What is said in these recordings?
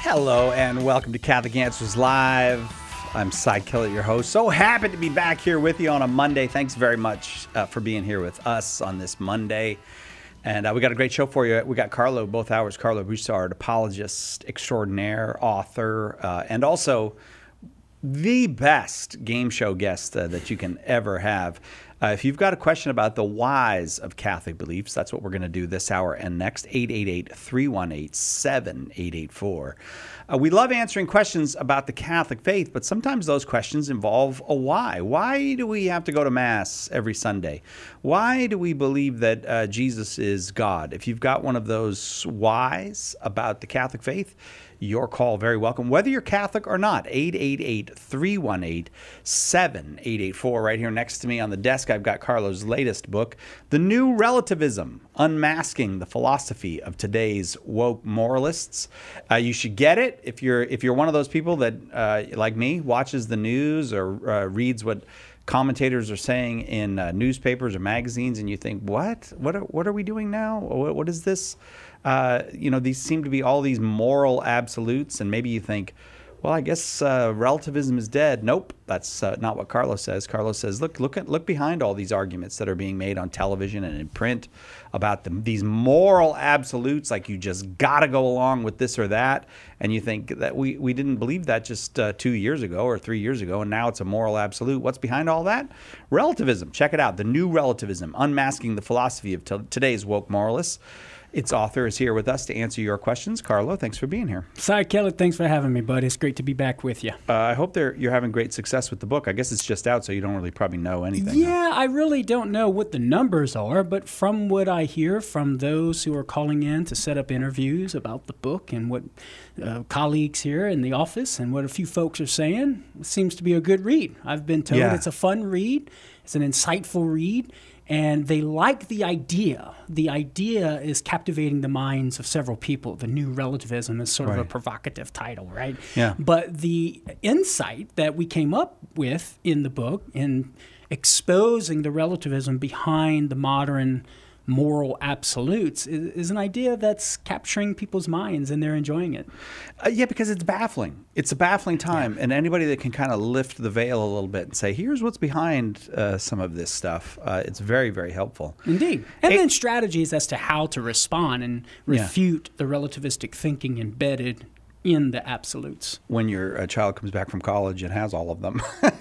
Hello and welcome to Catholic Answers Live. I'm Cy Kellett, your host. So happy to be back here with you on a Monday. Thanks very much for being here with us on this Monday. And we got a great show for you. We got Carlo, both hours. Carlo Broussard, apologist extraordinaire, author, and also the best game show guest that you can ever have. If you've got a question about the whys of Catholic beliefs, that's what we're going to do this hour and next, 888-318-7884. We love answering questions about the Catholic faith, but sometimes those questions involve a why. Why do we have to go to Mass every Sunday? Why do we believe that Jesus is God? If you've got one of those whys about the Catholic faith, your call very welcome, whether you're Catholic or not. 888-318-7884. Right here next to me on the desk, I've got Carlo's latest book, The New Relativism, Unmasking the Philosophy of Today's Woke Moralists. You should get it if you're one of those people that, like me, watches the news or reads what commentators are saying in newspapers or magazines, and you think, what are we doing now? What is this? These seem to be all these moral absolutes, and maybe you think, well, I guess relativism is dead. Nope, that's not what Carlo says. Carlo says, look behind all these arguments that are being made on television and in print about these moral absolutes, like you just got to go along with this or that, and you think that we didn't believe that just 2 years ago or 3 years ago, and now it's a moral absolute. What's behind all that? Relativism. Check it out. The New Relativism, Unmasking the Philosophy of Today's Woke Moralists. Its author is here with us to answer your questions. Carlo, thanks for being here. Cy Kellett, thanks for having me, bud. It's great to be back with you. I hope you're having great success with the book. I guess it's just out, so you don't really probably know anything. Yeah, I really don't know what the numbers are, but from what I hear from those who are calling in to set up interviews about the book and what colleagues here in the office and what a few folks are saying, it seems to be a good read. I've been told It's a fun read. It's an insightful read. And they like the idea. The idea is captivating the minds of several people. The New Relativism is sort of a provocative title, right? Yeah. But the insight that we came up with in the book in exposing the relativism behind the modern moral absolutes is an idea that's capturing people's minds, and they're enjoying it. Because it's baffling. It's a baffling time, and anybody that can kind of lift the veil a little bit and say, here's what's behind some of this stuff, it's very, very helpful. Indeed. And then strategies as to how to respond and refute the relativistic thinking embedded in the absolutes. When your child comes back from college and has all of them.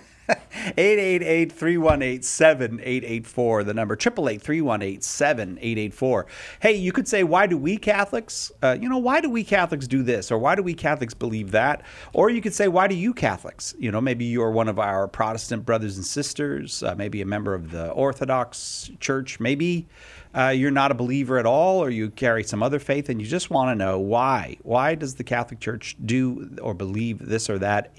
888-318-7884, the number, 888-318-7884. Hey, you could say, why do we Catholics, why do we Catholics do this? Or why do we Catholics believe that? Or you could say, why do you Catholics? Maybe you're one of our Protestant brothers and sisters, maybe a member of the Orthodox Church, maybe you're not a believer at all, or you carry some other faith, and you just want to know why. Why does the Catholic Church do or believe this or that?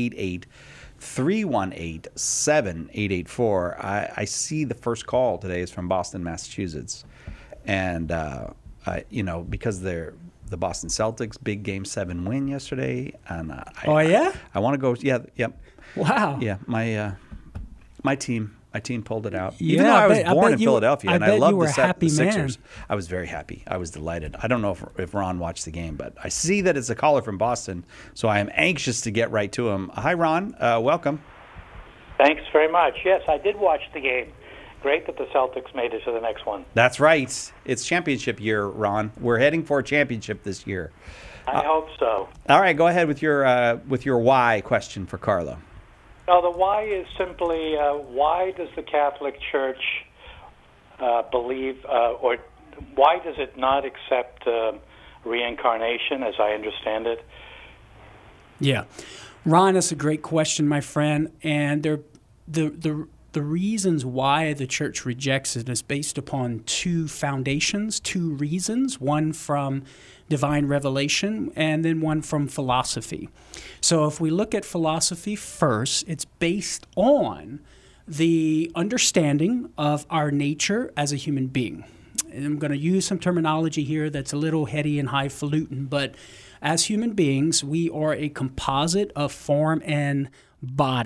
888-318-7884. I see the first call today is from Boston, Massachusetts. And, because they're the Boston Celtics, big Game 7 win yesterday. And I want to go. Yeah. Wow. Yeah. My team pulled it out. Even though I was born in Philadelphia and I love the Sixers. I was very happy. I was delighted. I don't know if Ron watched the game, but I see that it's a caller from Boston, so I am anxious to get right to him. Hi, Ron. Welcome. Thanks very much. Yes, I did watch the game. Great that the Celtics made it to the next one. That's right. It's championship year, Ron. We're heading for a championship this year. I hope so. All right, go ahead with your why question for Carlo. No, the why is simply why does the Catholic Church believe, or why does it not accept reincarnation, as I understand it? Yeah, Ron, that's a great question, my friend. And the reasons why the Church rejects it is based upon two reasons. One from divine revelation, and then one from philosophy. So if we look at philosophy first, it's based on the understanding of our nature as a human being. And I'm going to use some terminology here that's a little heady and highfalutin, but as human beings, we are a composite of form and body.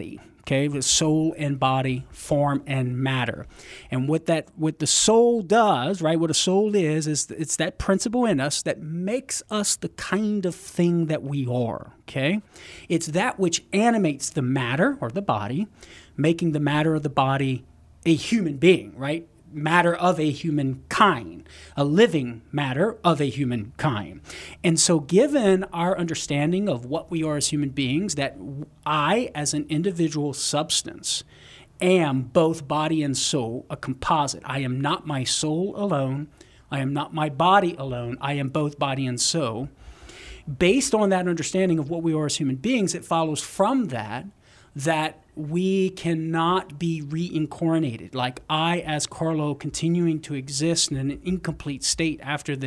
okay, with soul and body, form and matter. And what the soul does, right, what a soul is it's that principle in us that makes us the kind of thing that we are, okay? It's that which animates the matter or the body, making the matter of the body a human being, right? Matter of a human kind, a living matter of a human kind. And so given our understanding of what we are as human beings, that I, as an individual substance, am both body and soul, a composite. I am not my soul alone. I am not my body alone. I am both body and soul. Based on that understanding of what we are as human beings, it follows from that we cannot be reincarnated. Like I, as Carlo, continuing to exist in an incomplete state after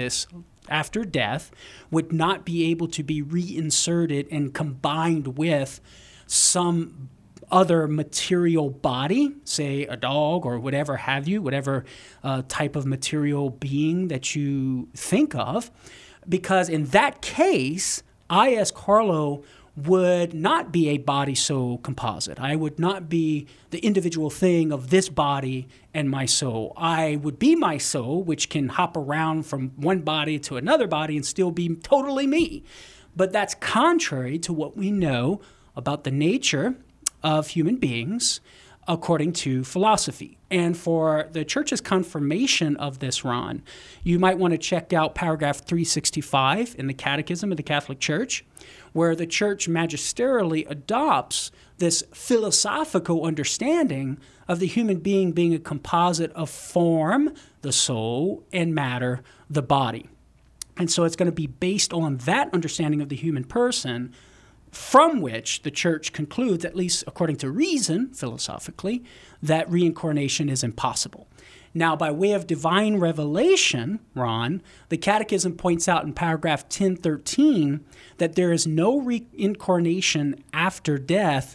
death, would not be able to be reinserted and combined with some other material body, say a dog or whatever have you, whatever type of material being that you think of. Because in that case, I, as Carlo, would not be a body-soul composite. I would not be the individual thing of this body and my soul. I would be my soul, which can hop around from one body to another body and still be totally me. But that's contrary to what we know about the nature of human beings according to philosophy. And for the church's confirmation of this, Ron, you might want to check out paragraph 365 in the Catechism of the Catholic Church, where the church magisterially adopts this philosophical understanding of the human being being a composite of form, the soul, and matter, the body. And so it's going to be based on that understanding of the human person from which the church concludes, at least according to reason, philosophically, that reincarnation is impossible. Now, by way of divine revelation, Ron, the Catechism points out in paragraph 1013 that there is no reincarnation after death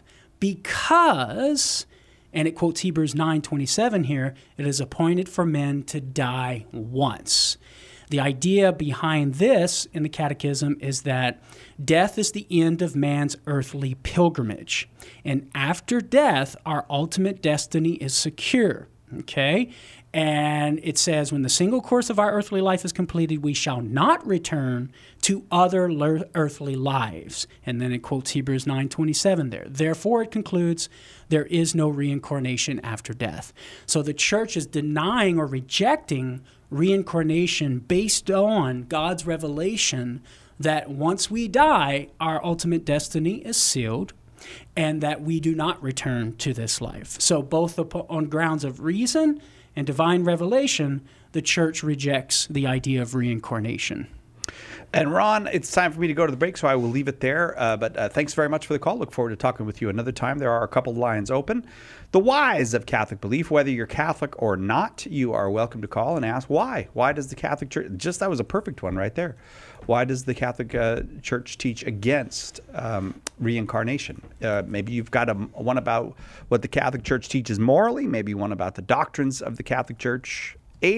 because, and it quotes Hebrews 9:27 here, it is appointed for men to die once. The idea behind this in the Catechism is that death is the end of man's earthly pilgrimage. And after death, our ultimate destiny is secure, okay? And it says, when the single course of our earthly life is completed, we shall not return to other earthly lives. And then it quotes Hebrews 9:27 there. Therefore, it concludes, there is no reincarnation after death. So the church is denying or rejecting reincarnation based on God's revelation that once we die, our ultimate destiny is sealed and that we do not return to this life. So both on grounds of reason and divine revelation, the church rejects the idea of reincarnation. And Ron, it's time for me to go to the break, so I will leave it there. But thanks very much for the call. Look forward to talking with you another time. There are a couple lines open. The whys of Catholic belief, whether you're Catholic or not, you are welcome to call and ask why. Why does the Catholic Church, that was a perfect one right there. Why does the Catholic Church teach against reincarnation? Maybe you've got one about what the Catholic Church teaches morally, maybe one about the doctrines of the Catholic Church.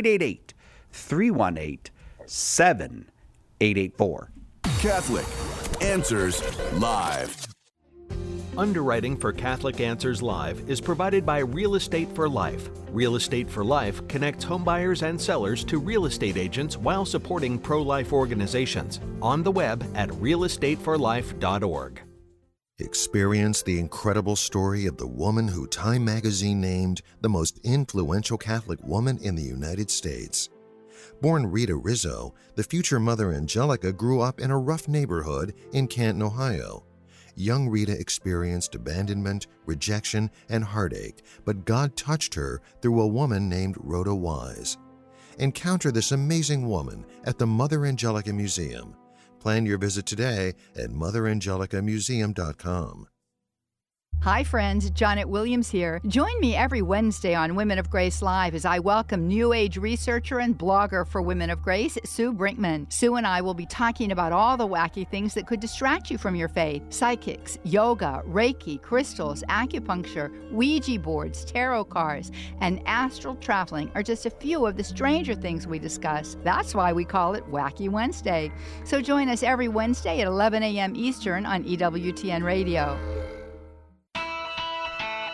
888-318-7884. Catholic Answers Live. Underwriting for Catholic Answers Live is provided by Real Estate for Life. Real Estate for Life connects homebuyers and sellers to real estate agents while supporting pro-life organizations. On the web at realestateforlife.org. Experience the incredible story of the woman who Time magazine named the most influential Catholic woman in the United States. Born Rita Rizzo, the future Mother Angelica grew up in a rough neighborhood in Canton, Ohio. Young Rita experienced abandonment, rejection, and heartache, but God touched her through a woman named Rhoda Wise. Encounter this amazing woman at the Mother Angelica Museum. Plan your visit today at motherangelicamuseum.com. Hi friends, Janet Williams here. Join me every Wednesday on Women of Grace Live as I welcome New Age researcher and blogger for Women of Grace, Sue Brinkman. Sue and I will be talking about all the wacky things that could distract you from your faith. Psychics, yoga, Reiki, crystals, acupuncture, Ouija boards, tarot cards, and astral traveling are just a few of the stranger things we discuss. That's why we call it Wacky Wednesday. So join us every Wednesday at 11 a.m. Eastern on EWTN Radio.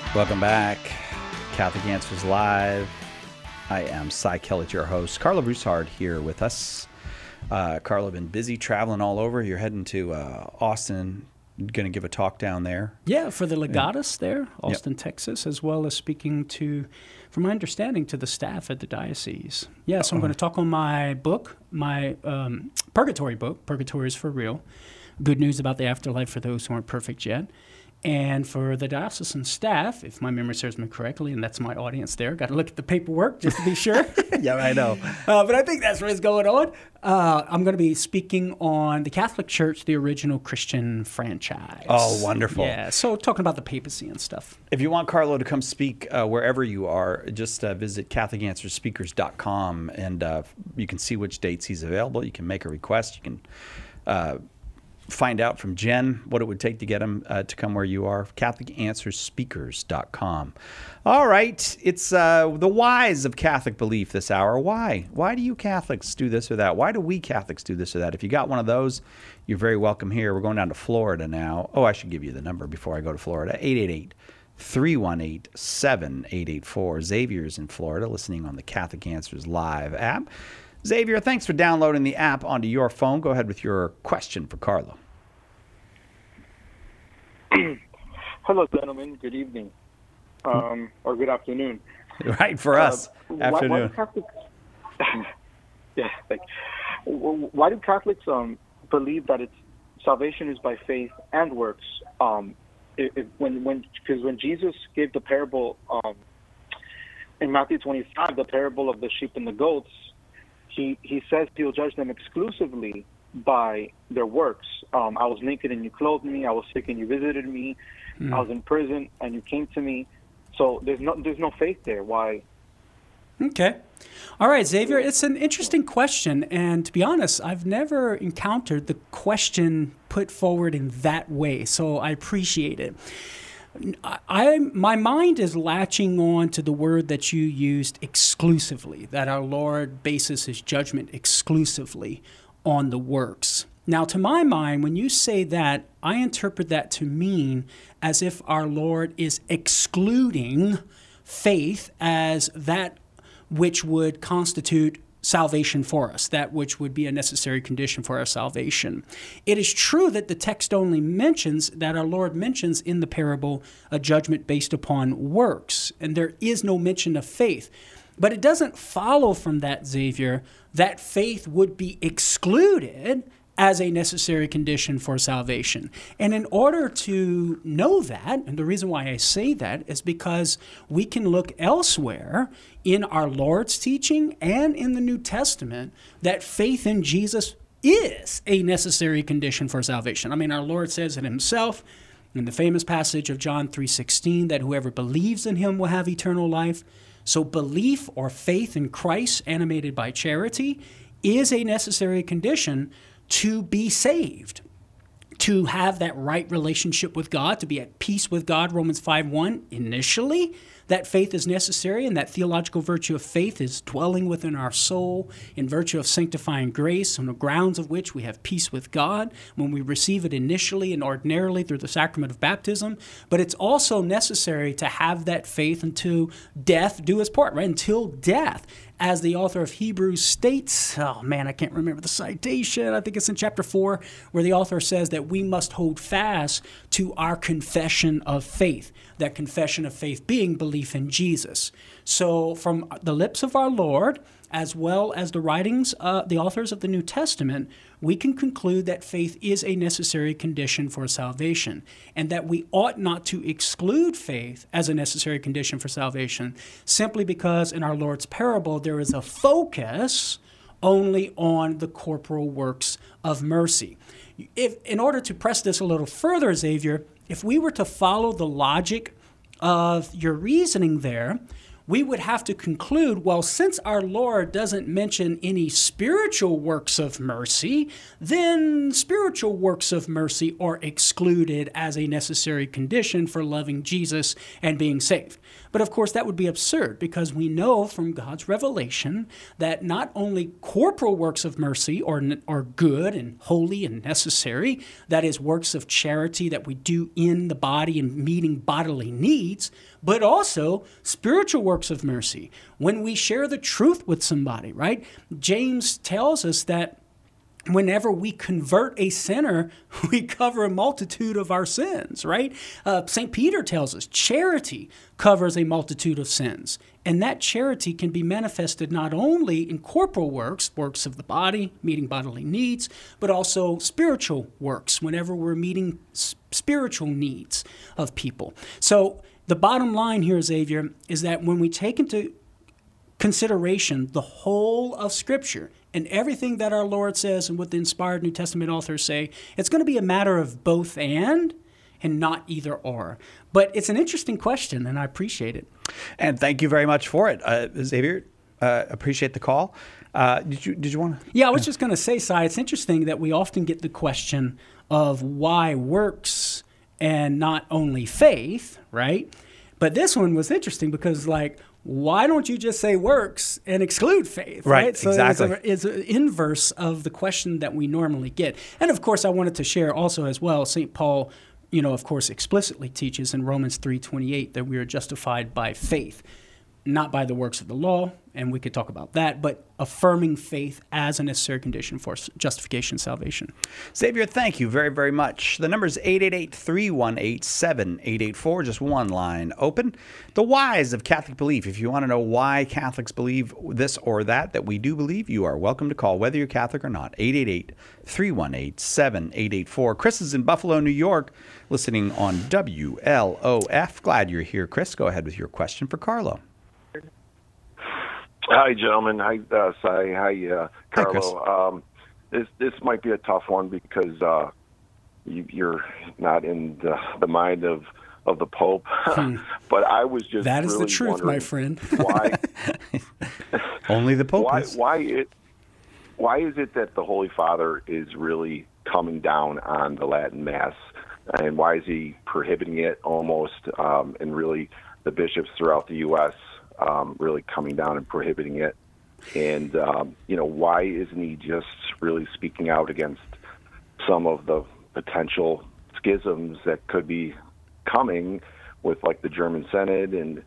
Welcome back. Catholic Answers Live. I am Cy Kellett, your host. Carlo Broussard here with us. Carlo, been busy traveling all over. You're heading to Austin. Going to give a talk down there. Yeah, for the Legatus there, Austin, Texas, as well as speaking to, from my understanding, to the staff at the diocese. Yeah, so I'm going to talk on my book, my Purgatory book, Purgatory is for Real. Good news about the afterlife for those who aren't perfect yet. And for the diocesan staff, if my memory serves me correctly, and that's my audience there, got to look at the paperwork just to be sure. Yeah, I know. But I think that's what's going on. I'm going to be speaking on the Catholic Church, the original Christian franchise. Oh, wonderful. Yeah, so talking about the papacy and stuff. If you want Carlo to come speak wherever you are, just visit CatholicAnswersSpeakers.com, and you can see which dates he's available. You can make a request. You can find out from Jen what it would take to get him to come where you are. CatholicAnswersSpeakers.com. All right, it's the whys of Catholic belief this hour. Why? Why do you Catholics do this or that? Why do we Catholics do this or that? If you got one of those, you're very welcome here. We're going down to Florida now. Oh, I should give you the number before I go to Florida. 888-318-7884. Xavier's in Florida, listening on the Catholic Answers Live app. Xavier, thanks for downloading the app onto your phone. Go ahead with your question for Carlo. Hello, gentlemen. Good evening. Or good afternoon. Right, for us. Afternoon. Why do Catholics believe that salvation is by faith and works? Because when Jesus gave the parable in Matthew 25, the parable of the sheep and the goats, he says he'll judge them exclusively by their works. I was naked and you clothed me. I was sick and you visited me. I was in prison and you came to me. So there's no faith there. Why? Okay. All right, Xavier, it's an interesting question. And to be honest, I've never encountered the question put forward in that way. So I appreciate it. My mind is latching on to the word that you used, exclusively, that our Lord bases his judgment exclusively on the works. Now, to my mind, when you say that, I interpret that to mean as if our Lord is excluding faith as that which would constitute salvation for us, that which would be a necessary condition for our salvation. It is true that the text only mentions, that our Lord mentions in the parable, a judgment based upon works, and there is no mention of faith. But it doesn't follow from that, Xavier, that faith would be excluded as a necessary condition for salvation. And in order to know that, and the reason why I say that is because we can look elsewhere in our Lord's teaching and in the New Testament that faith in Jesus is a necessary condition for salvation. I mean, our Lord says it himself in the famous passage of John 3:16 that whoever believes in him will have eternal life. So belief or faith in Christ, animated by charity, is a necessary condition to be saved, to have that right relationship with God, to be at peace with God, Romans 5:1. Initially, that faith is necessary, and that theological virtue of faith is dwelling within our soul in virtue of sanctifying grace, on the grounds of which we have peace with God when we receive it initially and ordinarily through the sacrament of baptism. But it's also necessary to have that faith until death do its part, right? Until death. As the author of Hebrews states, oh man, I can't remember the citation. I think it's in chapter 4, where the author says that we must hold fast to our confession of faith. That confession of faith being belief in Jesus. So from the lips of our Lord, as well as the writings, the authors of the New Testament, we can conclude that faith is a necessary condition for salvation, and that we ought not to exclude faith as a necessary condition for salvation, simply because in our Lord's parable there is a focus only on the corporal works of mercy. In order to press this a little further, Xavier, if we were to follow the logic of your reasoning there, we would have to conclude, well, since our Lord doesn't mention any spiritual works of mercy, then spiritual works of mercy are excluded as a necessary condition for loving Jesus and being saved. But of course, that would be absurd because we know from God's revelation that not only corporal works of mercy are good and holy and necessary, that is, works of charity that we do in the body and meeting bodily needs, but also spiritual works of mercy when we share the truth with somebody, right? James tells us that whenever we convert a sinner, we cover a multitude of our sins, right? St. Peter tells us charity covers a multitude of sins. And that charity can be manifested not only in corporal works, works of the body, meeting bodily needs, but also spiritual works, whenever we're meeting spiritual needs of people. So the bottom line here, Xavier, is that when we take into consideration the whole of Scripture and everything that our Lord says and what the inspired New Testament authors say, it's going to be a matter of both and not either or. But it's an interesting question, and I appreciate it. And thank you very much for it, Xavier. Appreciate the call. Did you want to? Yeah, I was just going to say, Si, it's interesting that we often get the question of why works and not only faith, right? But this one was interesting because, why don't you just say works and exclude faith? Right, So exactly. It's an inverse of the question that we normally get. And of course, I wanted to share also as well, St. Paul, of course, explicitly teaches in Romans 3:28 that we are justified by faith, not by the works of the law, and we could talk about that, but affirming faith as a necessary condition for justification and salvation. Xavier, thank you very, very much. The number is 888-318-7884, just one line open. The whys of Catholic belief. If you want to know why Catholics believe this or that we do believe, you are welcome to call, whether you're Catholic or not. 888-318-7884. Chris is in Buffalo, New York, listening on WLOF. Glad you're here, Chris. Go ahead with your question for Carlo. Hi, gentlemen. Hi, Si. Hi, Carlo. Chris. This might be a tough one because you're not in the mind of the Pope. But I was just that is really the truth, my friend. Why? Only the Pope is. Why is it that the Holy Father is really coming down on the Latin Mass, and why is he prohibiting it almost? And really, the bishops throughout the U.S. Really coming down and prohibiting it. And, why isn't he just really speaking out against some of the potential schisms that could be coming with, the German Synod and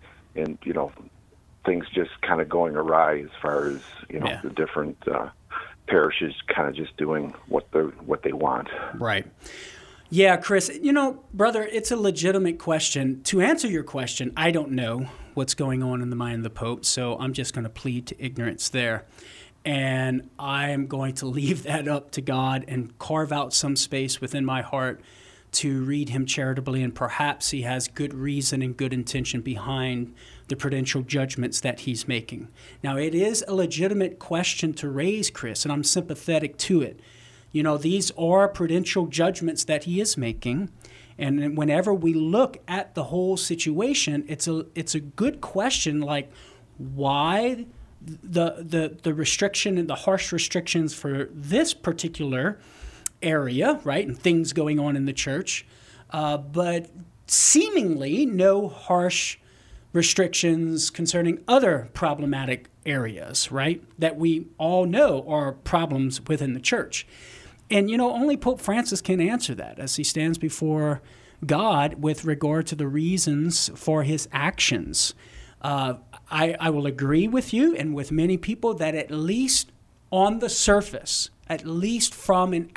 things just kind of going awry as far as, the different parishes kind of just doing what they want. Right. Yeah, Chris, brother, it's a legitimate question. To answer your question, I don't know what's going on in the mind of the Pope, so I'm just going to plead to ignorance there. And I am going to leave that up to God and carve out some space within my heart to read him charitably, and perhaps he has good reason and good intention behind the prudential judgments that he's making. Now, it is a legitimate question to raise, Chris, and I'm sympathetic to it. These are prudential judgments that he is making. And whenever we look at the whole situation, it's a good question, why the restriction and the harsh restrictions for this particular area, right, and things going on in the church, but seemingly no harsh restrictions concerning other problematic areas, right, that we all know are problems within the church. And, only Pope Francis can answer that as he stands before God with regard to the reasons for his actions. I will agree with you and with many people that at least on the surface, at least from an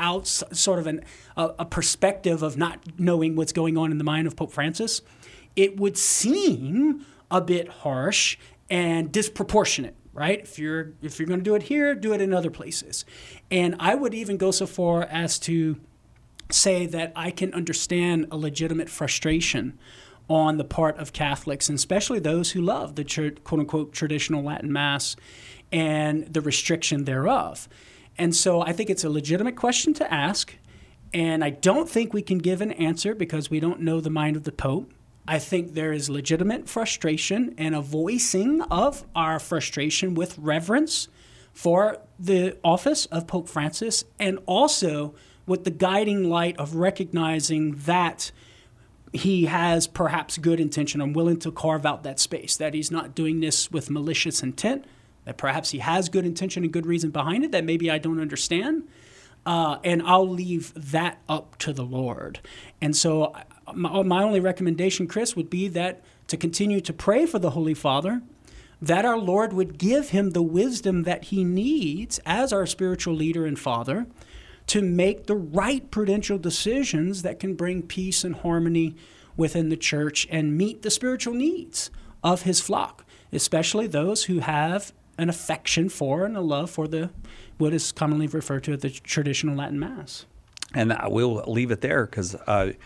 a perspective of not knowing what's going on in the mind of Pope Francis, it would seem a bit harsh and disproportionate. Right? If you're going to do it here, do it in other places. And I would even go so far as to say that I can understand a legitimate frustration on the part of Catholics, and especially those who love the quote-unquote traditional Latin Mass and the restriction thereof. And so I think it's a legitimate question to ask, and I don't think we can give an answer because we don't know the mind of the Pope. I think there is legitimate frustration and a voicing of our frustration with reverence for the office of Pope Francis, and also with the guiding light of recognizing that he has perhaps good intention. I'm willing to carve out that space, that he's not doing this with malicious intent, that perhaps he has good intention and good reason behind it that maybe I don't understand. And I'll leave that up to the Lord. And so my only recommendation, Chris, would be that to continue to pray for the Holy Father, that our Lord would give him the wisdom that he needs as our spiritual leader and father to make the right prudential decisions that can bring peace and harmony within the church and meet the spiritual needs of his flock, especially those who have an affection for and a love for what is commonly referred to as the traditional Latin Mass. And we'll leave it there because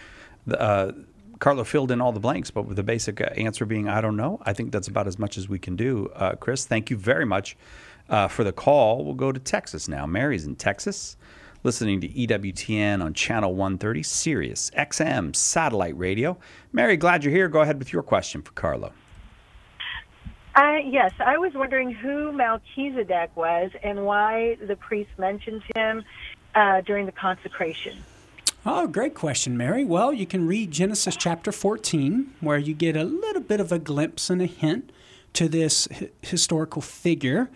Carlo filled in all the blanks, but with the basic answer being, I don't know. I think that's about as much as we can do. Chris, thank you very much for the call. We'll go to Texas now. Mary's in Texas, listening to EWTN on Channel 130, Sirius XM Satellite Radio. Mary, glad you're here. Go ahead with your question for Carlo. Yes, I was wondering who Melchizedek was and why the priest mentions him during the consecration. Oh, great question, Mary. Well, you can read Genesis chapter 14, where you get a little bit of a glimpse and a hint to this historical figure.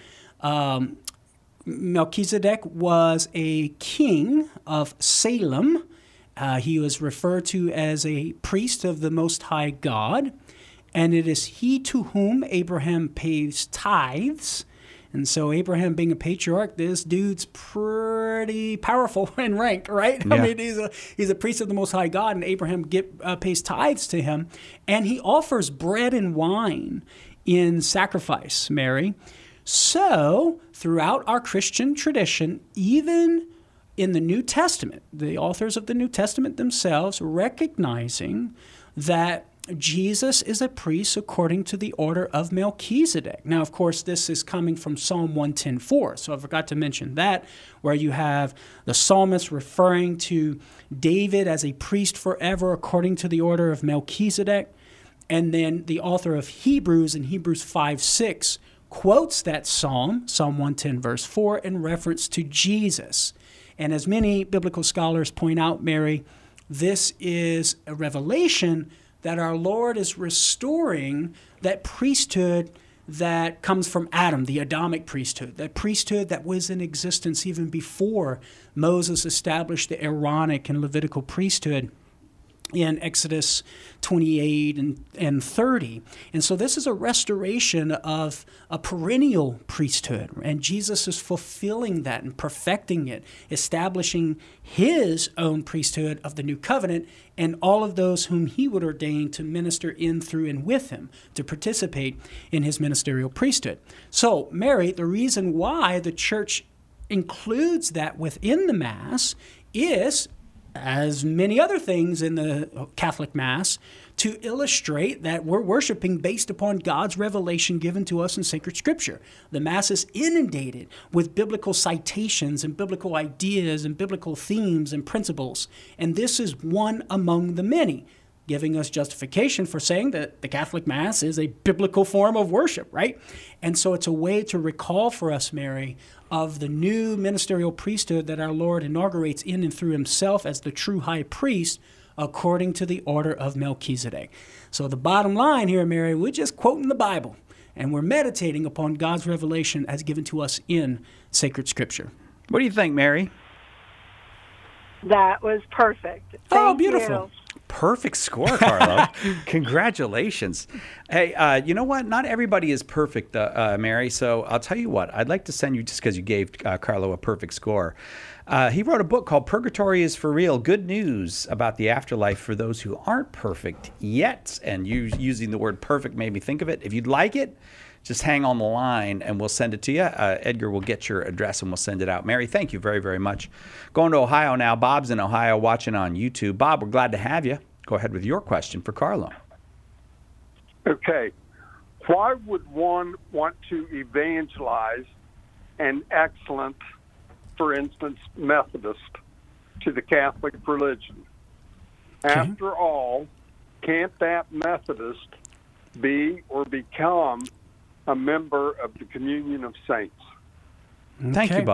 Melchizedek was a king of Salem. He was referred to as a priest of the Most High God, and it is he to whom Abraham pays tithes. And so Abraham being a patriarch, this dude's pretty powerful in rank, right? Yeah. I mean, he's a priest of the Most High God, and Abraham pays tithes to him. And he offers bread and wine in sacrifice, Mary. So throughout our Christian tradition, even in the New Testament, the authors of the New Testament themselves recognizing that Jesus is a priest according to the order of Melchizedek. Now, of course, this is coming from Psalm 110:4. So I forgot to mention that, where you have the psalmist referring to David as a priest forever according to the order of Melchizedek. And then the author of Hebrews in Hebrews 5:6 quotes that psalm, Psalm 110 verse 4, in reference to Jesus. And as many biblical scholars point out, Mary, this is a revelation that our Lord is restoring that priesthood that comes from Adam, the Adamic priesthood, that priesthood that was in existence even before Moses established the Aaronic and Levitical priesthood in Exodus 28 and 30. And so this is a restoration of a perennial priesthood, and Jesus is fulfilling that and perfecting it, establishing his own priesthood of the new covenant and all of those whom he would ordain to minister in, through, and with him, to participate in his ministerial priesthood. So, Mary, the reason why the church includes that within the Mass is, as many other things in the Catholic Mass, to illustrate that we're worshiping based upon God's revelation given to us in sacred Scripture. The Mass is inundated with biblical citations and biblical ideas and biblical themes and principles, and this is one among the many, giving us justification for saying that the Catholic Mass is a biblical form of worship, right? And so it's a way to recall for us, Mary, of the new ministerial priesthood that our Lord inaugurates in and through himself as the true high priest according to the order of Melchizedek. So the bottom line here, Mary, we're just quoting the Bible, and we're meditating upon God's revelation as given to us in sacred Scripture. What do you think, Mary? That was perfect. Oh, beautiful. Perfect score, Carlo. Congratulations. Hey, you know what? Not everybody is perfect, Mary. So I'll tell you what. I'd like to send you, just because you gave Carlo a perfect score. He wrote a book called Purgatory is for Real. Good news about the afterlife for those who aren't perfect yet. And using the word perfect made me think of it. If you'd like it, just hang on the line and we'll send it to you. Edgar will get your address and we'll send it out. Mary, thank you very, very much. Going to Ohio now. Bob's in Ohio watching on YouTube. Bob, we're glad to have you. Go ahead with your question for Carlo. Okay. Why would one want to evangelize an excellent, for instance, Methodist to the Catholic religion? Okay. After all, can't that Methodist be or become a member of the Communion of Saints? Okay. Thank you, Bob.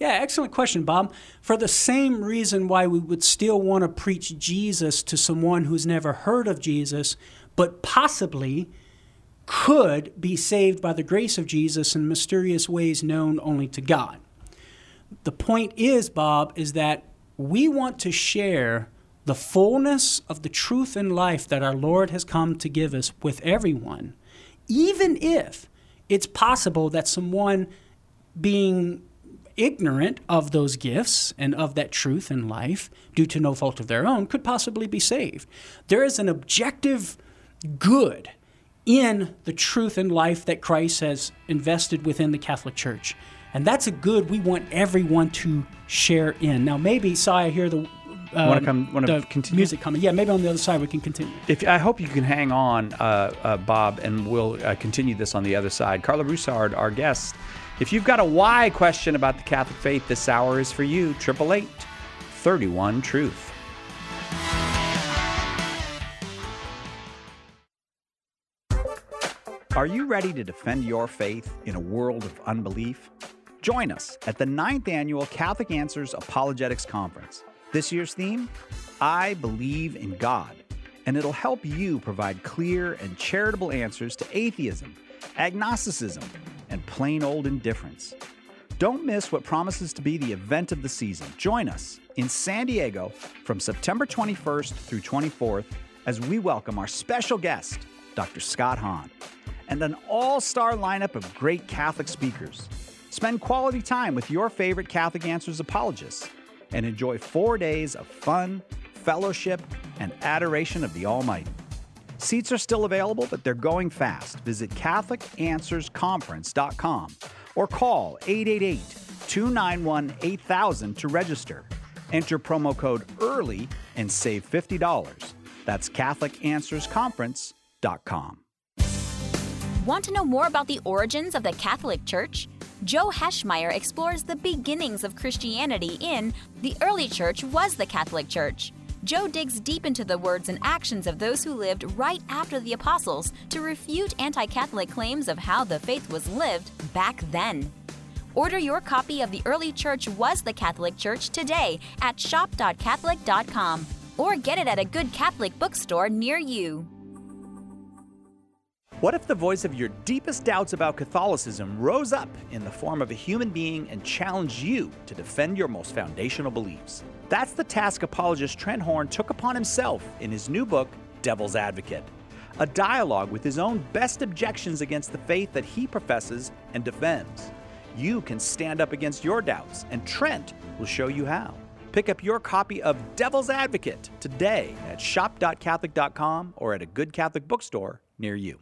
Yeah, excellent question, Bob. For the same reason why we would still want to preach Jesus to someone who's never heard of Jesus, but possibly could be saved by the grace of Jesus in mysterious ways known only to God. The point is, Bob, is that we want to share the fullness of the truth and life that our Lord has come to give us with everyone, even if it's possible that someone being ignorant of those gifts and of that truth and life due to no fault of their own could possibly be saved. There is an objective good in the truth and life that Christ has invested within the Catholic Church. And that's a good we want everyone to share in. Now, maybe, Si, I hear the music coming. Yeah, maybe on the other side we can continue. I hope you can hang on, Bob, and we'll continue this on the other side. Carla Broussard, our guest. If you've got a why question about the Catholic faith, this hour is for you. 888-31-TRUTH. Are you ready to defend your faith in a world of unbelief? Join us at the 9th Annual Catholic Answers Apologetics Conference. This year's theme, I Believe in God, and it'll help you provide clear and charitable answers to atheism, agnosticism, and plain old indifference. Don't miss what promises to be the event of the season. Join us in San Diego from September 21st through 24th as we welcome our special guest, Dr. Scott Hahn, and an all-star lineup of great Catholic speakers. Spend quality time with your favorite Catholic Answers apologists and enjoy 4 days of fun, fellowship, and adoration of the Almighty. Seats are still available, but they're going fast. Visit CatholicAnswersConference.com or call 888-291-8000 to register. Enter promo code EARLY and save $50. That's CatholicAnswersConference.com. Want to know more about the origins of the Catholic Church? Joe Heschmeyer explores the beginnings of Christianity in The Early Church Was the Catholic Church. Joe digs deep into the words and actions of those who lived right after the apostles to refute anti-Catholic claims of how the faith was lived back then. Order your copy of The Early Church Was the Catholic Church today at shop.catholic.com or get it at a good Catholic bookstore near you. What if the voice of your deepest doubts about Catholicism rose up in the form of a human being and challenged you to defend your most foundational beliefs? That's the task apologist Trent Horn took upon himself in his new book, Devil's Advocate, a dialogue with his own best objections against the faith that he professes and defends. You can stand up against your doubts, and Trent will show you how. Pick up your copy of Devil's Advocate today at shop.catholic.com or at a good Catholic bookstore near you.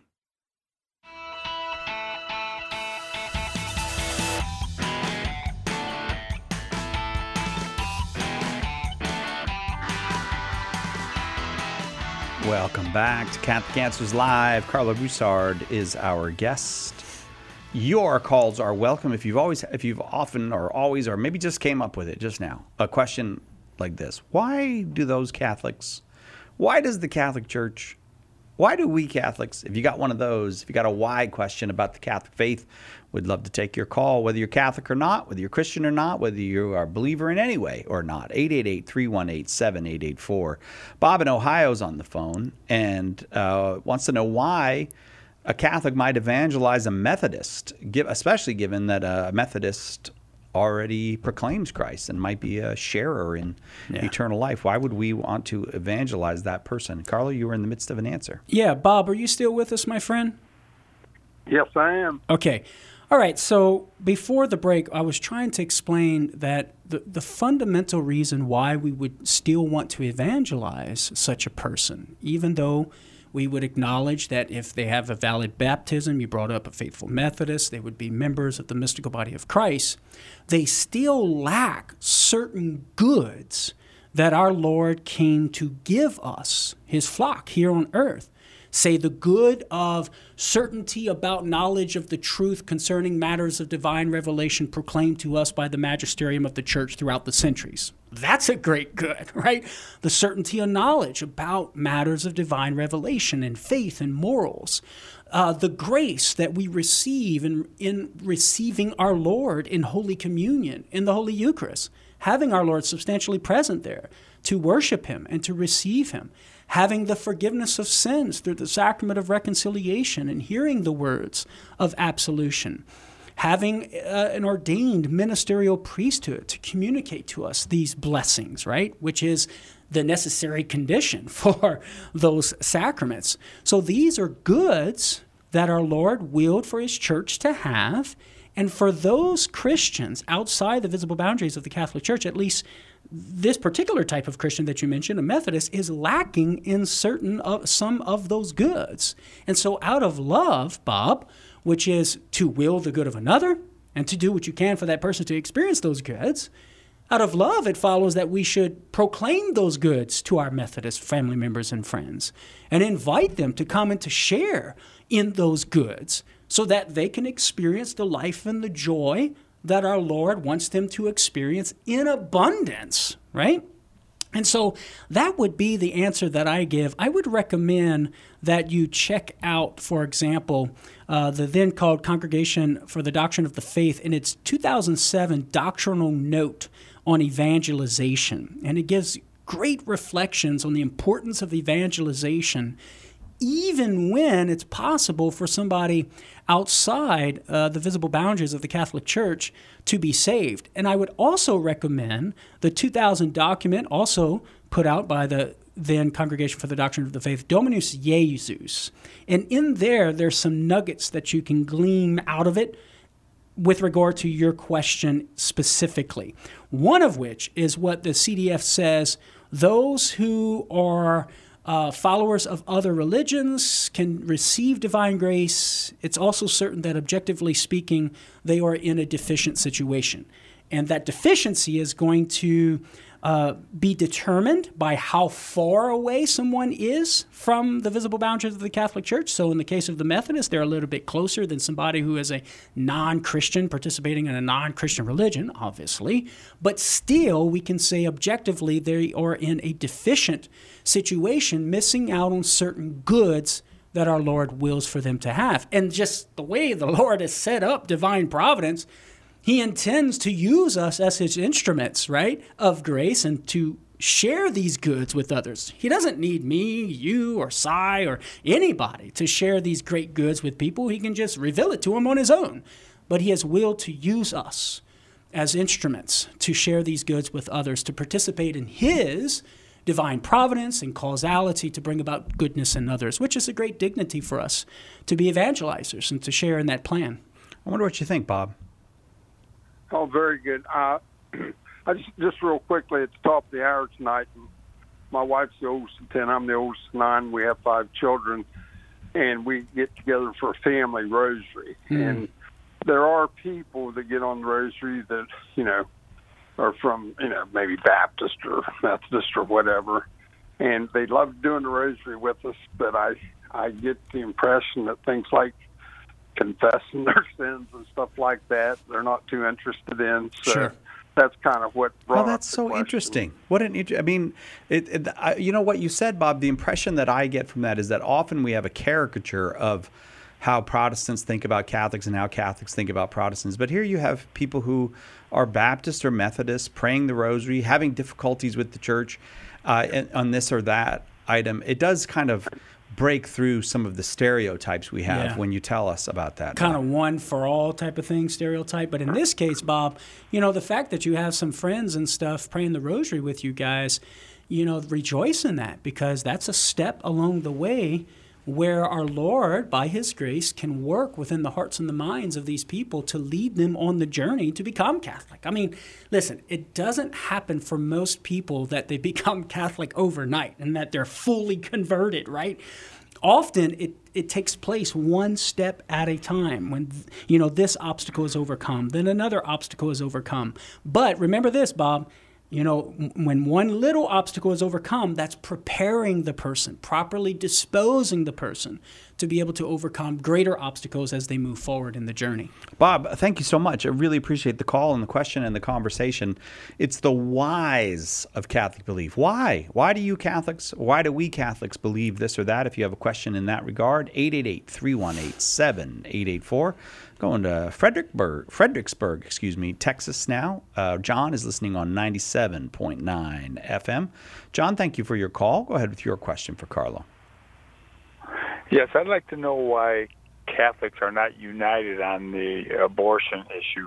Welcome back to Catholic Answers Live. Carla Broussard is our guest. Your calls are welcome. If you've often or always or maybe just came up with it just now, a question like this: why do those Catholics? Why does the Catholic Church? Why do we Catholics? If you got one of those, if you got a why question about the Catholic faith, we'd love to take your call, whether you're Catholic or not, whether you're Christian or not, whether you are a believer in any way or not. 888-318-7884. Bob in Ohio's on the phone and wants to know why a Catholic might evangelize a Methodist, especially given that a Methodist already proclaims Christ and might be a sharer in eternal life. Why would we want to evangelize that person? Carlo, you were in the midst of an answer. Yeah, Bob, are you still with us, my friend? Yes, I am. Okay. All right, so before the break, I was trying to explain that the fundamental reason why we would still want to evangelize such a person, even though we would acknowledge that if they have a valid baptism, you brought up a faithful Methodist, they would be members of the mystical body of Christ, they still lack certain goods that our Lord came to give us, his flock here on earth. Say the good of certainty about knowledge of the truth concerning matters of divine revelation proclaimed to us by the magisterium of the church throughout the centuries. That's a great good, right? The certainty of knowledge about matters of divine revelation and faith and morals. the grace that we receive in receiving our Lord in Holy Communion, in the Holy Eucharist, having our Lord substantially present there to worship him and to receive him, having the forgiveness of sins through the sacrament of reconciliation and hearing the words of absolution, having an ordained ministerial priesthood to communicate to us these blessings, right? Which is the necessary condition for those sacraments. So these are goods that our Lord willed for his church to have. And for those Christians outside the visible boundaries of the Catholic Church, at least this particular type of Christian that you mentioned, a Methodist, is lacking in some of those goods. And so out of love, Bob, which is to will the good of another and to do what you can for that person to experience those goods, out of love, it follows that we should proclaim those goods to our Methodist family members and friends and invite them to come and to share in those goods so that they can experience the life and the joy that our Lord wants them to experience in abundance, right? And so that would be the answer that I give. I would recommend that you check out, for example, the then called Congregation for the Doctrine of the Faith in its 2007 doctrinal note on evangelization. And it gives great reflections on the importance of evangelization, even when it's possible for somebody outside the visible boundaries of the Catholic Church to be saved. And I would also recommend the 2000 document also put out by the then Congregation for the Doctrine of the Faith, Dominus Jesus. And in there's some nuggets that you can glean out of it with regard to your question specifically. One of which is what the CDF says: those who are followers of other religions can receive divine grace. It's also certain that, objectively speaking, they are in a deficient situation. And that deficiency is going to be determined by how far away someone is from the visible boundaries of the Catholic Church. So in the case of the Methodists, they're a little bit closer than somebody who is a non-Christian participating in a non-Christian religion, obviously. But still, we can say objectively they are in a deficient situation, missing out on certain goods that our Lord wills for them to have. And just the way the Lord has set up divine providence, he intends to use us as his instruments, right, of grace and to share these goods with others. He doesn't need me, you, or Cy, or anybody to share these great goods with people. He can just reveal it to them on his own. But he has willed to use us as instruments to share these goods with others, to participate in his divine providence and causality to bring about goodness in others, which is a great dignity for us to be evangelizers and to share in that plan. I wonder what you think, Bob. Oh, very good. I just real quickly at the top of the hour tonight, my wife's the oldest of 10, I'm the oldest of 9, we have 5 children, and we get together for a family rosary. And there are people that get on the rosary that, are from, maybe Baptist or Methodist or whatever, and they love doing the rosary with us, but I get the impression that things like confessing their sins and stuff like that, they're not too interested in. So sure. That's kind of what brought that's up the so question. interesting. What an I mean, you know what you said, Bob, the impression that I get from that is that often we have a caricature of how Protestants think about Catholics and how Catholics think about Protestants. But here you have people who are Baptist or Methodist praying the rosary, having difficulties with the church on this or that item. It does kind of break through some of the stereotypes we have when you tell us about that. Kind of one for all type of thing, stereotype. But in this case, Bob, the fact that you have some friends and stuff praying the rosary with you guys, rejoice in that, because that's a step along the way where our Lord, by his grace, can work within the hearts and the minds of these people to lead them on the journey to become Catholic. I mean, listen, it doesn't happen for most people that they become Catholic overnight and that they're fully converted, right? Often it takes place one step at a time when, this obstacle is overcome, then another obstacle is overcome. But remember this, Bob, when one little obstacle is overcome, that's preparing the person, properly disposing the person to be able to overcome greater obstacles as they move forward in the journey. Bob, thank you so much. I really appreciate the call and the question and the conversation. It's the whys of Catholic belief. Why? Why do we Catholics believe this or that? If you have a question in that regard, 888-318-7884. Going to Fredericksburg, Texas now. John is listening on 97.9 FM. John, thank you for your call. Go ahead with your question for Carlo. Yes, I'd like to know why Catholics are not united on the abortion issue.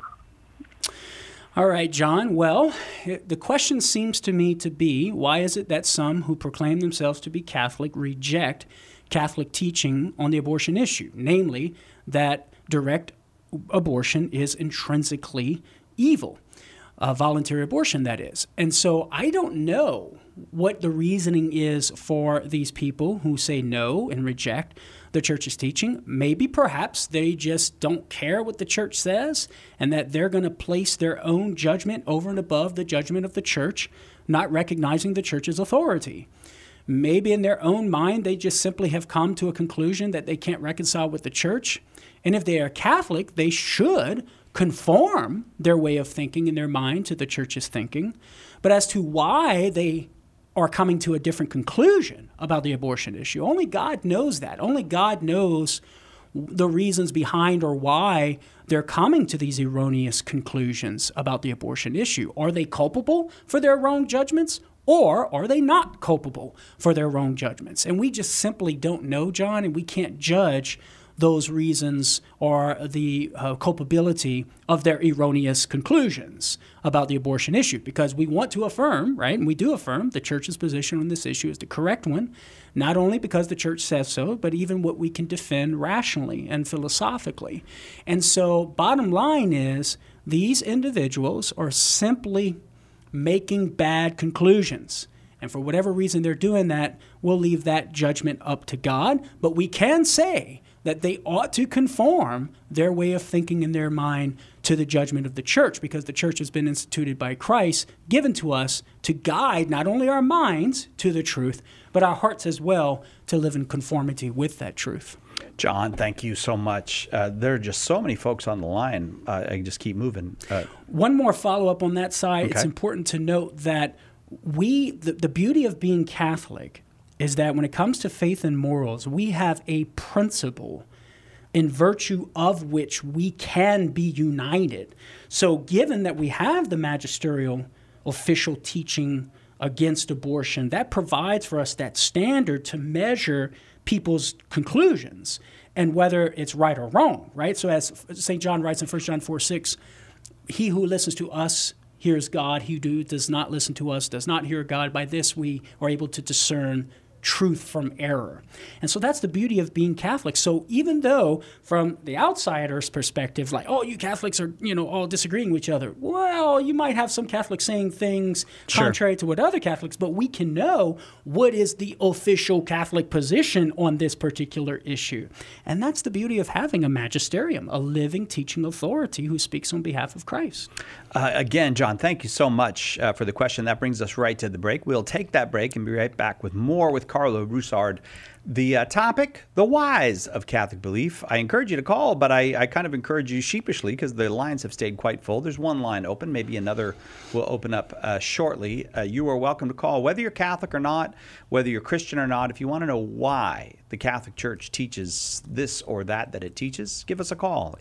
All right, John. Well, the question seems to me to be, why is it that some who proclaim themselves to be Catholic reject Catholic teaching on the abortion issue, namely that direct abortion is intrinsically evil, voluntary abortion, that is. And so I don't know what the reasoning is for these people who say no and reject the church's teaching. Maybe perhaps they just don't care what the church says and that they're going to place their own judgment over and above the judgment of the church, not recognizing the church's authority. Maybe in their own mind, they just simply have come to a conclusion that they can't reconcile with the church. And if they are Catholic, they should conform their way of thinking in their mind to the church's thinking. But as to why they are coming to a different conclusion about the abortion issue, only God knows that. Only God knows the reasons behind or why they're coming to these erroneous conclusions about the abortion issue. Are they culpable for their wrong judgments? Or are they not culpable for their wrong judgments? And we just simply don't know, John, and we can't judge those reasons or the culpability of their erroneous conclusions about the abortion issue, because we want to affirm, right, and we do affirm the church's position on this issue is the correct one, not only because the church says so, but even what we can defend rationally and philosophically. And so bottom line is these individuals are simply making bad conclusions. And for whatever reason they're doing that, we'll leave that judgment up to God. But we can say that they ought to conform their way of thinking in their mind to the judgment of the church, because the church has been instituted by Christ, given to us to guide not only our minds to the truth, but our hearts as well to live in conformity with that truth. John, thank you so much. There are just so many folks on the line. I can just keep moving. One more follow-up on that side. Okay. It's important to note that the beauty of being Catholic is that when it comes to faith and morals, we have a principle in virtue of which we can be united. So given that we have the magisterial official teaching against abortion, that provides for us that standard to measure people's conclusions and whether it's right or wrong, right? So as St. John writes in 1 John 4:6, he who listens to us hears God. He who does not listen to us does not hear God. By this we are able to discern truth from error. And so that's the beauty of being Catholic. So even though from the outsider's perspective, like, oh, you Catholics are, all disagreeing with each other. Well, you might have some Catholics saying things contrary to what other Catholics, but we can know what is the official Catholic position on this particular issue. And that's the beauty of having a magisterium, a living teaching authority who speaks on behalf of Christ. Again, John, thank you so much for the question. That brings us right to the break. We'll take that break and be right back with more with Carlo Broussard. The topic, the whys of Catholic belief. I encourage you to call, but I kind of encourage you sheepishly because the lines have stayed quite full. There's one line open. Maybe another will open up shortly. You are welcome to call, whether you're Catholic or not, whether you're Christian or not. If you want to know why the Catholic Church teaches this or that it teaches, give us a call,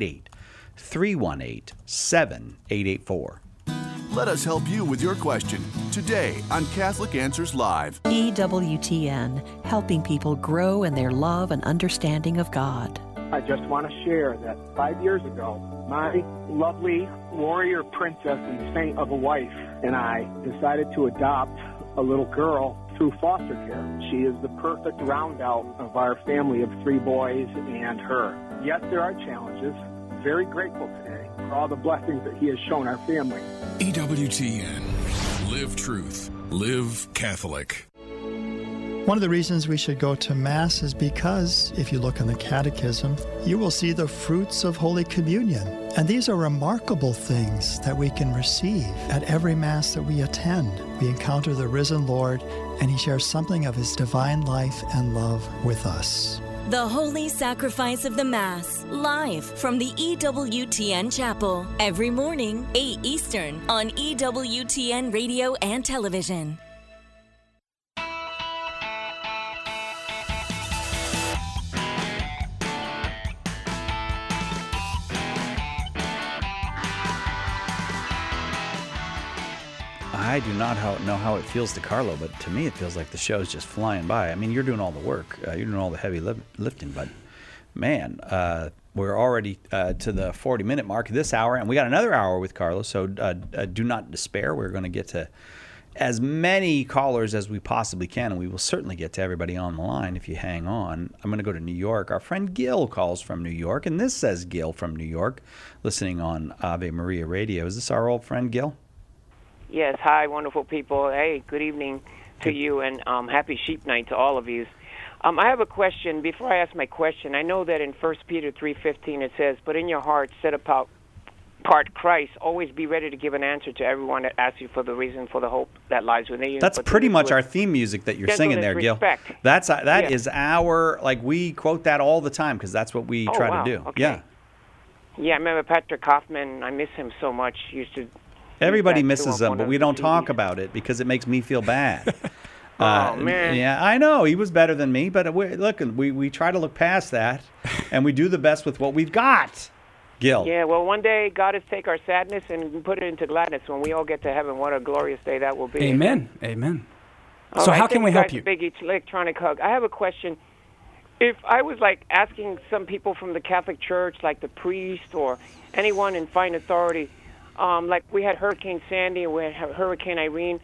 888-318-7884. Let us help you with your question today on Catholic Answers Live. EWTN, helping people grow in their love and understanding of God. I just want to share that 5 years ago, my lovely warrior princess and saint of a wife and I decided to adopt a little girl through foster care. She is the perfect roundout of our family of 3 boys and her. Yes, there are challenges. Very grateful today for all the blessings that he has shown our family. EWTN. Live truth. Live Catholic. One of the reasons we should go to Mass is because, if you look in the Catechism, you will see the fruits of Holy Communion. And these are remarkable things that we can receive at every Mass that we attend. We encounter the risen Lord, and he shares something of his divine life and love with us. The Holy Sacrifice of the Mass, live from the EWTN Chapel, every morning, 8 Eastern, on EWTN Radio and Television. I do not know how it feels to Carlo, but to me it feels like the show's just flying by. I mean, you're doing all the work. You're doing all the heavy lifting, but man, we're already to the 40-minute mark this hour, and we got another hour with Carlo, so do not despair. We're going to get to as many callers as we possibly can, and we will certainly get to everybody on the line if you hang on. I'm going to go to New York. Our friend Gil calls from New York, and this says Gil from New York, listening on Ave Maria Radio. Is this our old friend Gil? Yes, hi, wonderful people. Hey, good evening to you, and happy Sheep Night to all of you. I have a question. Before I ask my question, I know that in 1 Peter 3:15 it says, "But in your heart set apart Christ, always be ready to give an answer to everyone that asks you for the reason for the hope that lies within you." That's pretty much our theme music that you're singing there, Gil. That is our, like, we quote that all the time because that's what we try to do. Okay. Yeah. Yeah, I remember Patrick Hoffman. I miss him so much. He used to. Everybody misses him, but we don't talk about it because it makes me feel bad. Oh, man. Yeah, I know. He was better than me, but we try to look past that, and we do the best with what we've got, Gil. Yeah, well, one day God has take our sadness and put it into gladness. When we all get to heaven, what a glorious day that will be. Amen. Amen. All so right, how can we help you? Big electronic hug. I have a question. If I was, asking some people from the Catholic Church, like the priest or anyone in fine authority, like we had Hurricane Sandy and we had Hurricane Irene,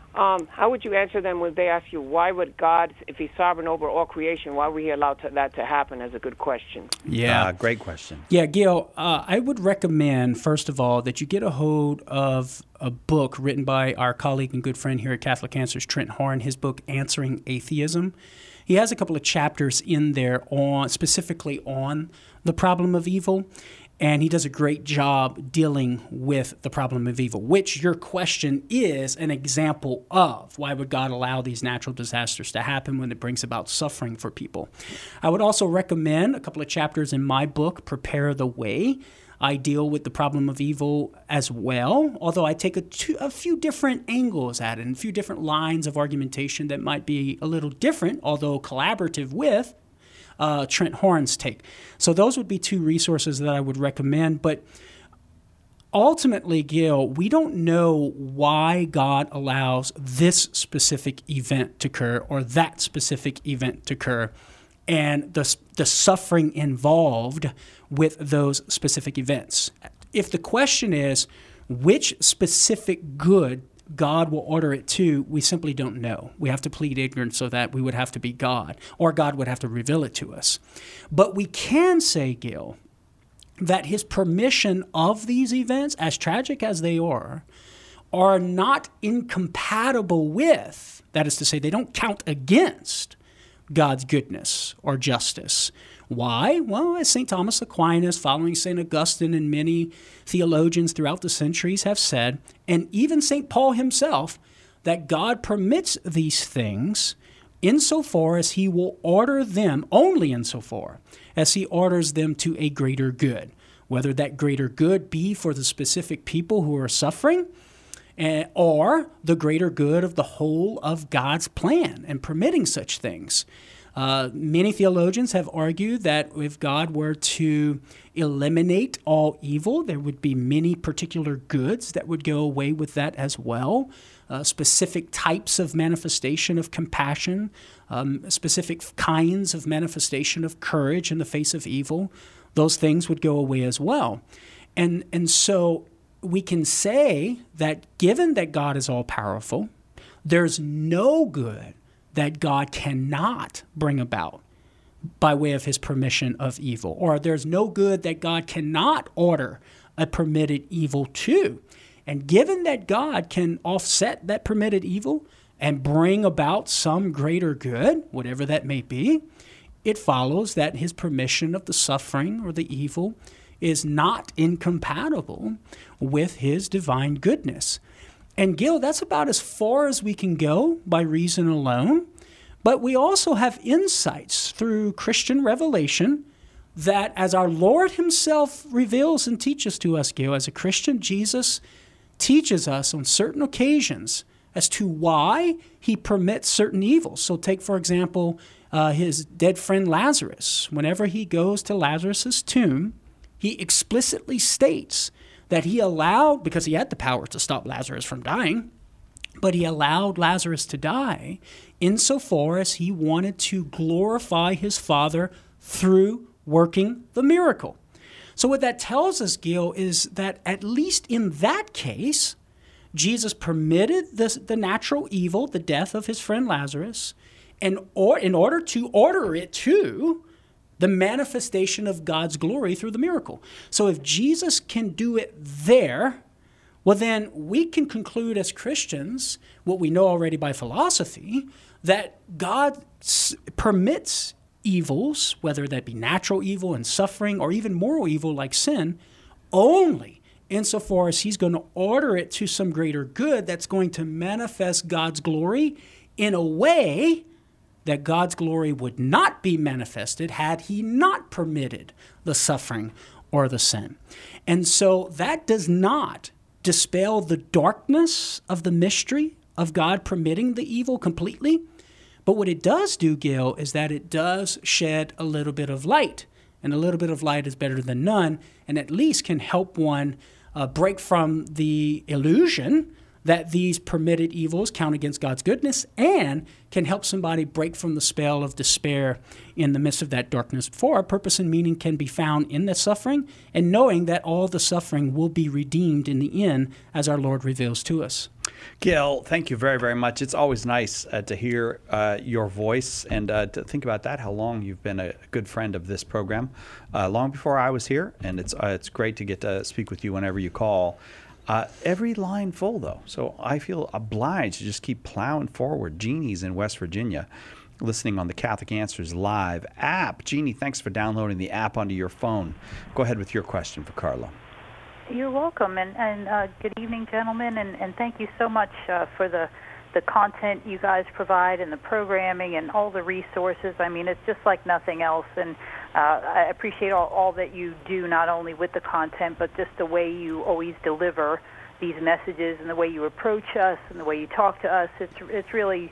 how would you answer them when they ask you, why would God, if he's sovereign over all creation, why would he allow that to happen? As a good question. Yeah. Great question. Yeah, Gil, I would recommend, first of all, that you get a hold of a book written by our colleague and good friend here at Catholic Answers, Trent Horn, his book, Answering Atheism. He has a couple of chapters in there specifically on the problem of evil. And he does a great job dealing with the problem of evil, which your question is an example of. Why would God allow these natural disasters to happen when it brings about suffering for people? I would also recommend a couple of chapters in my book, Prepare the Way. I deal with the problem of evil as well, although I take a few different angles at it and a few different lines of argumentation that might be a little different, although collaborative with Trent Horn's take. So those would be two resources that I would recommend. But ultimately, Gil, we don't know why God allows this specific event to occur or that specific event to occur and the suffering involved with those specific events. If the question is which specific good God will order it to, we simply don't know. We have to plead ignorance so that we would have to be God, or God would have to reveal it to us. But we can say, Gil, that his permission of these events, as tragic as they are not incompatible with, that is to say, they don't count against God's goodness or justice. Why? Well, as St. Thomas Aquinas, following St. Augustine, and many theologians throughout the centuries have said, and even St. Paul himself, that God permits these things insofar as he will order them, only insofar as he orders them to a greater good, whether that greater good be for the specific people who are suffering, or the greater good of the whole of God's plan and permitting such things. Many theologians have argued that if God were to eliminate all evil, there would be many particular goods that would go away with that as well. Specific types of manifestation of compassion, specific kinds of manifestation of courage in the face of evil, those things would go away as well. And so we can say that given that God is all-powerful, there's no good that God cannot bring about by way of his permission of evil, or there's no good that God cannot order a permitted evil to. And given that God can offset that permitted evil and bring about some greater good, whatever that may be, it follows that his permission of the suffering or the evil is not incompatible with his divine goodness. And Gil, that's about as far as we can go by reason alone. But we also have insights through Christian revelation that, as our Lord himself reveals and teaches to us, Gil, as a Christian, Jesus teaches us on certain occasions as to why he permits certain evils. So take, for example, his dead friend Lazarus. Whenever he goes to Lazarus' tomb, he explicitly states that he allowed, because he had the power to stop Lazarus from dying, but he allowed Lazarus to die insofar as he wanted to glorify his Father through working the miracle. So what that tells us, Gil, is that at least in that case, Jesus permitted the natural evil, the death of his friend Lazarus, in order to order it to the manifestation of God's glory through the miracle. So if Jesus can do it there, well, then we can conclude as Christians, what we know already by philosophy, that God permits evils, whether that be natural evil and suffering or even moral evil like sin, only insofar as he's going to order it to some greater good that's going to manifest God's glory in a way that God's glory would not be manifested had he not permitted the suffering or the sin. And so that does not dispel the darkness of the mystery of God permitting the evil completely. But what it does do, Gil, is that it does shed a little bit of light. And a little bit of light is better than none, and at least can help one break from the illusion that these permitted evils count against God's goodness, and can help somebody break from the spell of despair in the midst of that darkness. For our purpose and meaning can be found in the suffering, and knowing that all the suffering will be redeemed in the end, as our Lord reveals to us. Gil, thank you very, very much. It's always nice to hear your voice and to think about that, how long you've been a good friend of this program, long before I was here, and it's great to get to speak with you whenever you call. Every line full, though, so I feel obliged to just keep plowing forward. Jeannie's in West Virginia, listening on the Catholic Answers Live app. Jeannie, thanks for downloading the app onto your phone. Go ahead with your question for Carla. You're welcome, and good evening, gentlemen, and thank you so much for the content you guys provide and the programming and all the resources. I mean, it's just like nothing else, and I appreciate all that you do, not only with the content, but just the way you always deliver these messages and the way you approach us and the way you talk to us. It's really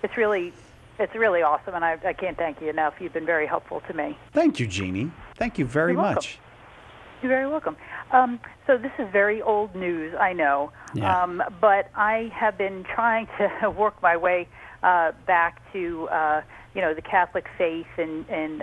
awesome, and I can't thank you enough. You've been very helpful to me. Thank you, Jeannie. Thank you very much. You're very welcome. So this is very old news, I know, but I have been trying to work my way back to the Catholic faith, and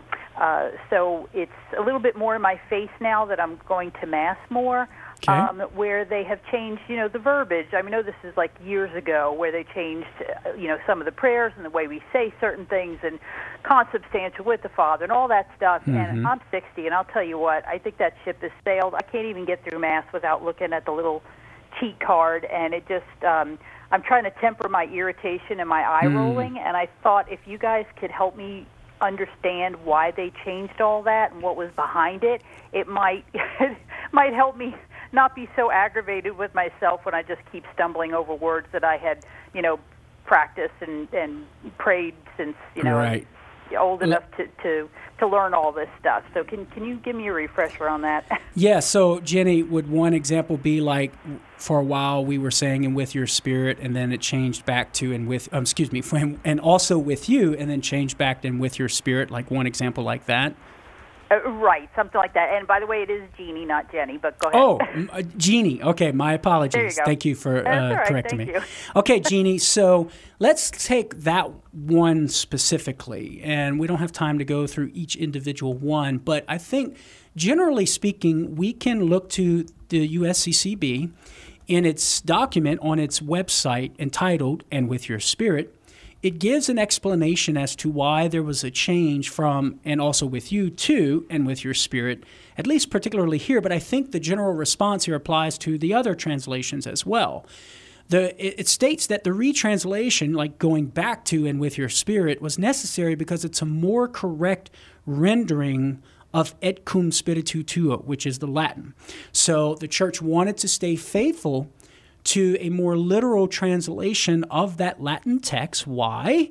so it's a little bit more in my face now that I'm going to Mass more. Where they have changed, the verbiage. I know this is like years ago, where they changed, some of the prayers and the way we say certain things, and consubstantial with the Father and all that stuff. Mm-hmm. And I'm 60, and I'll tell you what, I think that ship has sailed. I can't even get through Mass without looking at the little cheat card, and it just, I'm trying to temper my irritation and my eye rolling, and I thought if you guys could help me understand why they changed all that and what was behind it, it might help me not be so aggravated with myself when I just keep stumbling over words that I had, practiced and prayed since, old enough to learn all this stuff. So can you give me a refresher on that? Yeah, so Jenny, would one example be like, for a while we were saying "and with your spirit," and then it changed back to "and with," and also "with you," and then changed back to "and with your spirit," like one example like that? Right, something like that. And by the way, it is Jeannie, not Jenny, but go ahead. Oh, Jeannie. Okay, my apologies. There you go. Thank you for correcting me. You. Okay, Jeannie, so let's take that one specifically, and we don't have time to go through each individual one, but I think, generally speaking, we can look to the USCCB in its document on its website entitled "And with Your Spirit." It gives an explanation as to why there was a change from "and also with you" to "and with your spirit," at least particularly here, but I think the general response here applies to the other translations as well. It states that the retranslation, like going back to "and with your spirit," was necessary because it's a more correct rendering of "et cum spiritu tuo," which is the Latin. So the church wanted to stay faithful to a more literal translation of that Latin text. Why?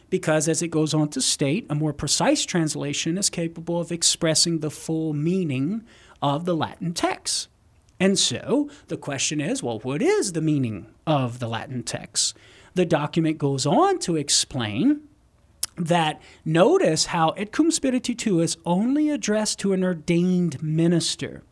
because, as it goes on to state, a more precise translation is capable of expressing the full meaning of the Latin text. And so the question is, well, what is the meaning of the Latin text? The document goes on to explain that notice how Et Cum Spiritu Tuo is only addressed to an ordained minister.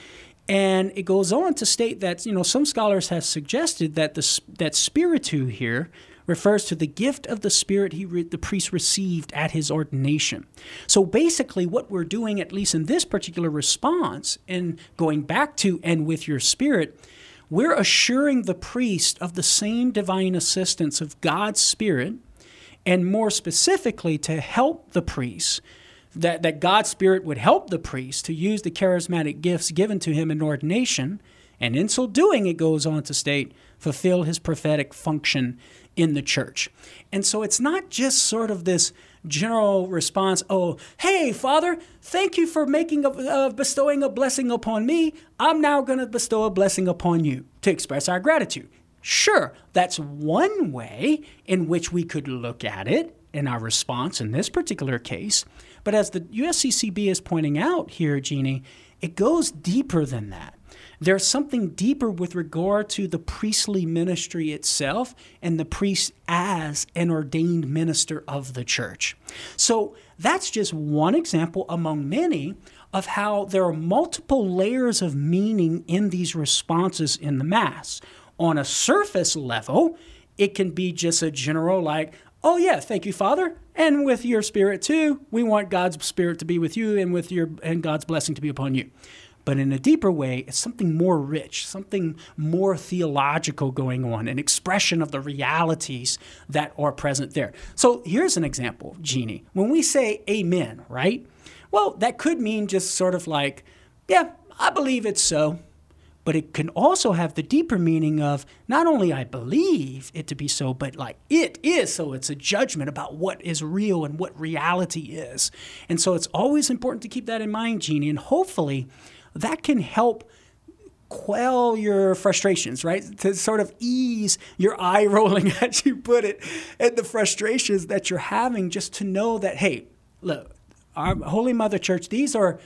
And it goes on to state that, some scholars have suggested that that Spiritu here refers to the gift of the Spirit the priest received at his ordination. So basically what we're doing, at least in this particular response, and going back to "and with your Spirit," we're assuring the priest of the same divine assistance of God's Spirit, and more specifically to help the priest, that God's Spirit would help the priest to use the charismatic gifts given to him in ordination, and in so doing, it goes on to state, fulfill his prophetic function in the church. And so it's not just sort of this general response, oh, hey, Father, thank you for bestowing a blessing upon me. I'm now going to bestow a blessing upon you to express our gratitude. Sure, that's one way in which we could look at it in our response in this particular case. But as the USCCB is pointing out here, Jeannie, it goes deeper than that. There's something deeper with regard to the priestly ministry itself and the priest as an ordained minister of the church. So that's just one example among many of how there are multiple layers of meaning in these responses in the Mass. On a surface level, it can be just a general like, oh yeah, thank you, Father, and with your Spirit too. We want God's Spirit to be with you and God's blessing to be upon you. But in a deeper way, it's something more rich, something more theological going on, an expression of the realities that are present there. So here's an example, Jeannie. When we say amen, right? Well, that could mean just sort of like, yeah, I believe it's so. But it can also have the deeper meaning of not only I believe it to be so, but like it is so. It's a judgment about what is real and what reality is. And so it's always important to keep that in mind, Jeannie, and hopefully that can help quell your frustrations, right? To sort of ease your eye rolling, as you put it, and the frustrations that you're having, just to know that, hey, look, our Holy Mother Church, these are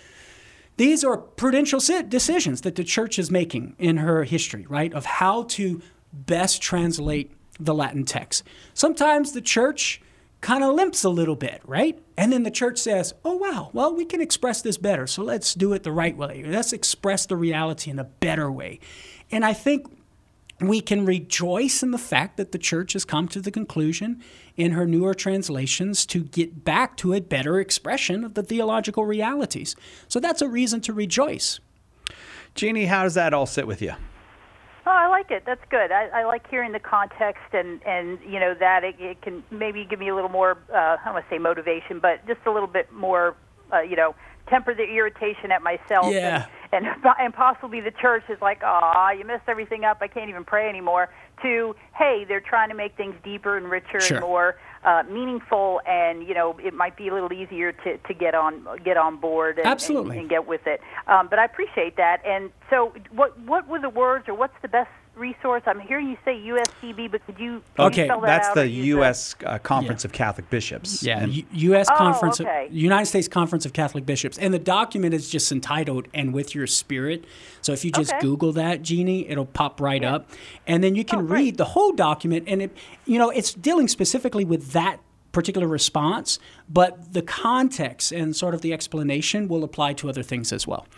prudential decisions that the church is making in her history, right, of how to best translate the Latin text. Sometimes the church kind of limps a little bit, right? And then the church says, oh, wow, well, we can express this better, so let's do it the right way. Let's express the reality in a better way. And I think we can rejoice in the fact that the church has come to the conclusion in her newer translations to get back to a better expression of the theological realities. So that's a reason to rejoice. Jeannie, how does that all sit with you? Oh, I like it. That's good. I like hearing the context and that it can maybe give me a little more, I don't want to say motivation, but just a little bit more, temper the irritation at myself. Yeah. And possibly the church is like, you messed everything up. I can't even pray anymore. To, hey, they're trying to make things deeper and richer Sure. and more meaningful, and it might be a little easier to get on board and get with it. But I appreciate that. And so, what were the words, or what's the best resource? I'm hearing you say USCB, but could you spell that out? That's the U.S. Conference of Catholic Bishops. Yeah, U.S. Conference, United States Conference of Catholic Bishops. And the document is just entitled, "And with Your Spirit." So if you just Google that, Jeannie, it'll pop right up. And then you can read the whole document, and it's dealing specifically with that particular response, but the context and sort of the explanation will apply to other things as well.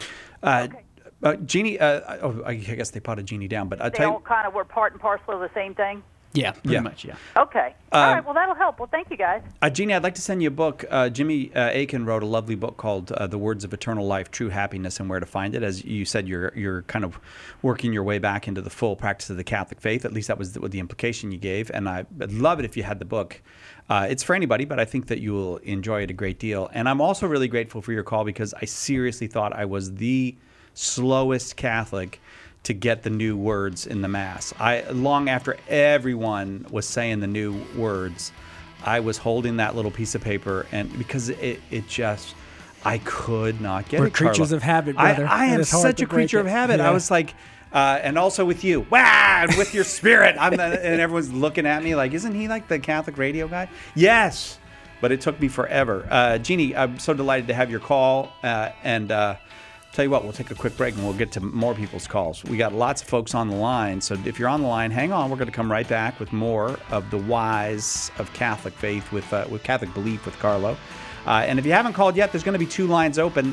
Jeannie, I guess they potted Jeannie down, but they all kind of were part and parcel of the same thing? Yeah, pretty much, yeah. Okay. All right, well, that'll help. Well, thank you, guys. Jeannie, I'd like to send you a book. Jimmy Akin wrote a lovely book called The Words of Eternal Life, True Happiness and Where to Find It. As you said, you're kind of working your way back into the full practice of the Catholic faith. At least that was the implication you gave, and I'd love it if you had the book. It's for anybody, but I think that you will enjoy it a great deal. And I'm also really grateful for your call, because I seriously thought I was the slowest Catholic to get the new words in the Mass. Long after everyone was saying the new words, I was holding that little piece of paper, and because it just, I could not get it. We're creatures of habit, brother. I am such a creature of habit. Yeah. I was like, And also with you. Wow, and with your spirit. And everyone's looking at me like, isn't he like the Catholic radio guy? Yes, but it took me forever. Jeannie, I'm so delighted to have your call. And tell you what, we'll take a quick break and we'll get to more people's calls. We got lots of folks on the line. So if you're on the line, hang on. We're going to come right back with more of the whys of Catholic faith with Catholic belief with Carlo. And if you haven't called yet, there's going to be 2 lines open,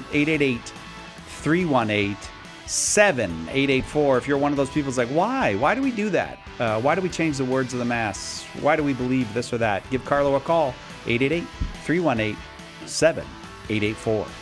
888-318-7884. If you're one of those people who's like, why? Why do we do that? Why do we change the words of the Mass? Why do we believe this or that? Give Carlo a call, 888-318-7884.